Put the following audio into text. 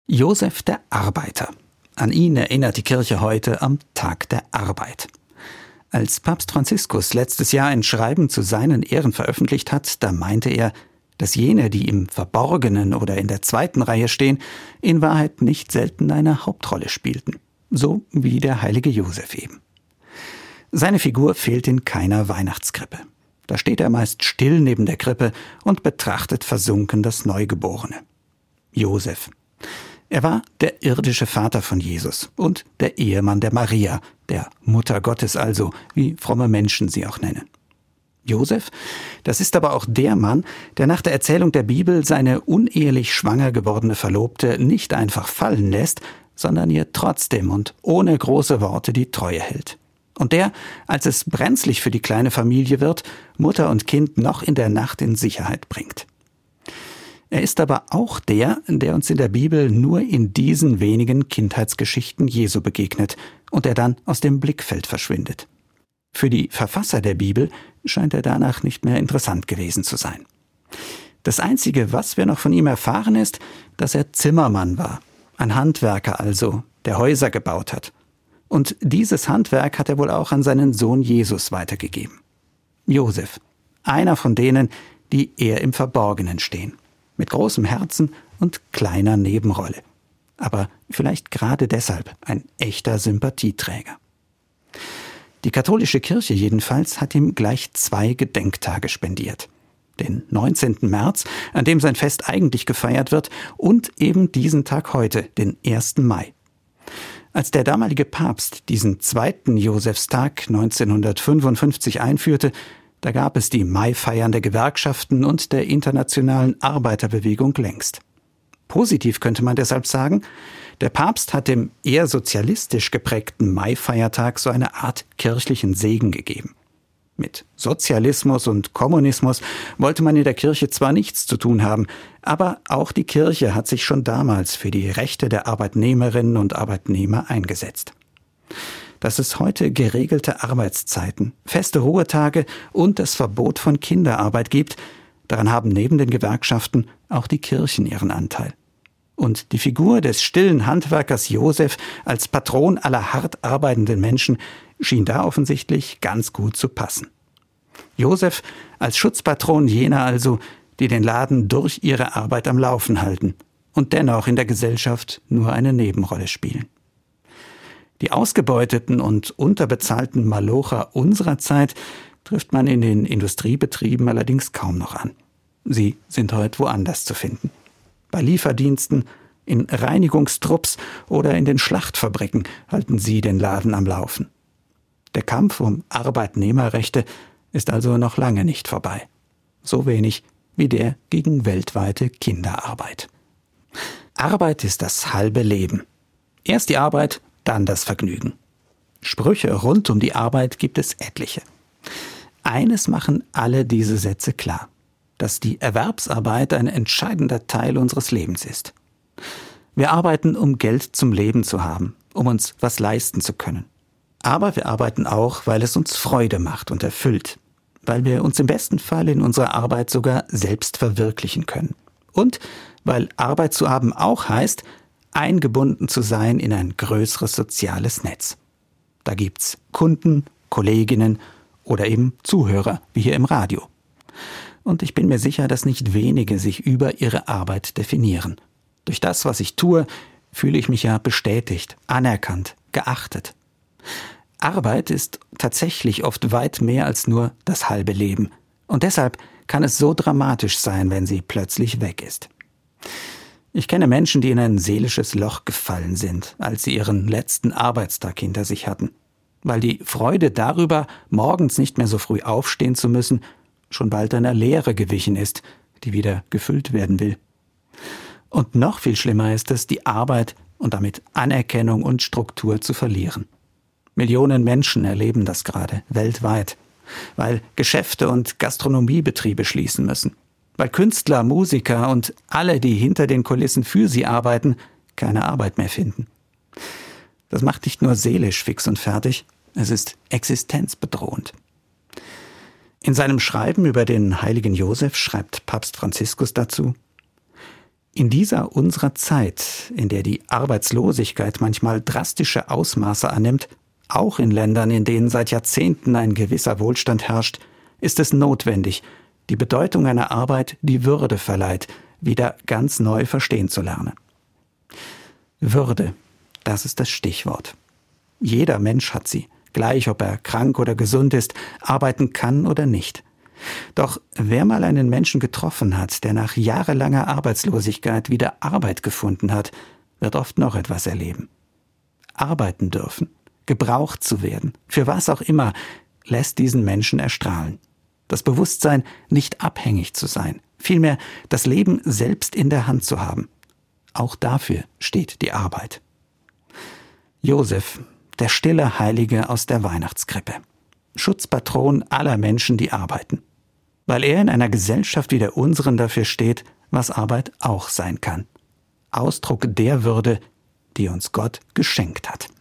Josef der Arbeiter. An ihn erinnert die Kirche heute am Tag der Arbeit. Als Papst Franziskus letztes Jahr ein Schreiben zu seinen Ehren veröffentlicht hat, da meinte er, dass jene, die im Verborgenen oder in der zweiten Reihe stehen, in Wahrheit nicht selten eine Hauptrolle spielten. So wie der heilige Josef eben. Seine Figur fehlt in keiner Weihnachtskrippe. Da steht er meist still neben der Krippe und betrachtet versunken das Neugeborene. Josef. Er war der irdische Vater von Jesus und der Ehemann der Maria, der Mutter Gottes also, wie fromme Menschen sie auch nennen. Josef, das ist aber auch der Mann, der nach der Erzählung der Bibel seine unehelich schwanger gewordene Verlobte nicht einfach fallen lässt, sondern ihr trotzdem und ohne große Worte die Treue hält. Und der, als es brenzlig für die kleine Familie wird, Mutter und Kind noch in der Nacht in Sicherheit bringt. Er ist aber auch der uns in der Bibel nur in diesen wenigen Kindheitsgeschichten Jesu begegnet und der dann aus dem Blickfeld verschwindet. Für die Verfasser der Bibel scheint er danach nicht mehr interessant gewesen zu sein. Das Einzige, was wir noch von ihm erfahren, ist, dass er Zimmermann war, ein Handwerker also, der Häuser gebaut hat. Und dieses Handwerk hat er wohl auch an seinen Sohn Jesus weitergegeben. Josef, einer von denen, die eher im Verborgenen stehen. Mit großem Herzen und kleiner Nebenrolle. Aber vielleicht gerade deshalb ein echter Sympathieträger. Die katholische Kirche jedenfalls hat ihm gleich 2 Gedenktage spendiert. Den 19. März, an dem sein Fest eigentlich gefeiert wird, und eben diesen Tag heute, den 1. Mai. Als der damalige Papst diesen 2. Josefstag 1955 einführte, da gab es die Maifeiern der Gewerkschaften und der internationalen Arbeiterbewegung längst. Positiv könnte man deshalb sagen, der Papst hat dem eher sozialistisch geprägten Maifeiertag so eine Art kirchlichen Segen gegeben. Mit Sozialismus und Kommunismus wollte man in der Kirche zwar nichts zu tun haben, aber auch die Kirche hat sich schon damals für die Rechte der Arbeitnehmerinnen und Arbeitnehmer eingesetzt. Dass es heute geregelte Arbeitszeiten, feste Ruhetage und das Verbot von Kinderarbeit gibt, daran haben neben den Gewerkschaften auch die Kirchen ihren Anteil. Und die Figur des stillen Handwerkers Josef als Patron aller hart arbeitenden Menschen schien da offensichtlich ganz gut zu passen. Josef als Schutzpatron jener also, die den Laden durch ihre Arbeit am Laufen halten und dennoch in der Gesellschaft nur eine Nebenrolle spielen. Die ausgebeuteten und unterbezahlten Malocher unserer Zeit trifft man in den Industriebetrieben allerdings kaum noch an. Sie sind heute woanders zu finden. Bei Lieferdiensten, in Reinigungstrupps oder in den Schlachtfabriken halten sie den Laden am Laufen. Der Kampf um Arbeitnehmerrechte ist also noch lange nicht vorbei. So wenig wie der gegen weltweite Kinderarbeit. Arbeit ist das halbe Leben. Erst die Arbeit, dann das Vergnügen. Sprüche rund um die Arbeit gibt es etliche. Eines machen alle diese Sätze klar, dass die Erwerbsarbeit ein entscheidender Teil unseres Lebens ist. Wir arbeiten, um Geld zum Leben zu haben, um uns was leisten zu können. Aber wir arbeiten auch, weil es uns Freude macht und erfüllt, weil wir uns im besten Fall in unserer Arbeit sogar selbst verwirklichen können. Und weil Arbeit zu haben auch heißt, eingebunden zu sein in ein größeres soziales Netz. Da gibt's Kunden, Kolleginnen oder eben Zuhörer, wie hier im Radio. Und ich bin mir sicher, dass nicht wenige sich über ihre Arbeit definieren. Durch das, was ich tue, fühle ich mich ja bestätigt, anerkannt, geachtet. Arbeit ist tatsächlich oft weit mehr als nur das halbe Leben. Und deshalb kann es so dramatisch sein, wenn sie plötzlich weg ist. Ich kenne Menschen, die in ein seelisches Loch gefallen sind, als sie ihren letzten Arbeitstag hinter sich hatten, weil die Freude darüber, morgens nicht mehr so früh aufstehen zu müssen, schon bald einer Leere gewichen ist, die wieder gefüllt werden will. Und noch viel schlimmer ist es, die Arbeit und damit Anerkennung und Struktur zu verlieren. Millionen Menschen erleben das gerade weltweit, weil Geschäfte und Gastronomiebetriebe schließen müssen. Weil Künstler, Musiker und alle, die hinter den Kulissen für sie arbeiten, keine Arbeit mehr finden. Das macht nicht nur seelisch fix und fertig, es ist existenzbedrohend. In seinem Schreiben über den heiligen Josef schreibt Papst Franziskus dazu: In dieser unserer Zeit, in der die Arbeitslosigkeit manchmal drastische Ausmaße annimmt, auch in Ländern, in denen seit Jahrzehnten ein gewisser Wohlstand herrscht, ist es notwendig, die Bedeutung einer Arbeit, die Würde verleiht, wieder ganz neu verstehen zu lernen. Würde, das ist das Stichwort. Jeder Mensch hat sie, gleich ob er krank oder gesund ist, arbeiten kann oder nicht. Doch wer mal einen Menschen getroffen hat, der nach jahrelanger Arbeitslosigkeit wieder Arbeit gefunden hat, wird oft noch etwas erleben. Arbeiten dürfen, gebraucht zu werden, für was auch immer, lässt diesen Menschen erstrahlen. Das Bewusstsein, nicht abhängig zu sein, vielmehr das Leben selbst in der Hand zu haben. Auch dafür steht die Arbeit. Josef, der stille Heilige aus der Weihnachtskrippe. Schutzpatron aller Menschen, die arbeiten. Weil er in einer Gesellschaft wie der unseren dafür steht, was Arbeit auch sein kann. Ausdruck der Würde, die uns Gott geschenkt hat.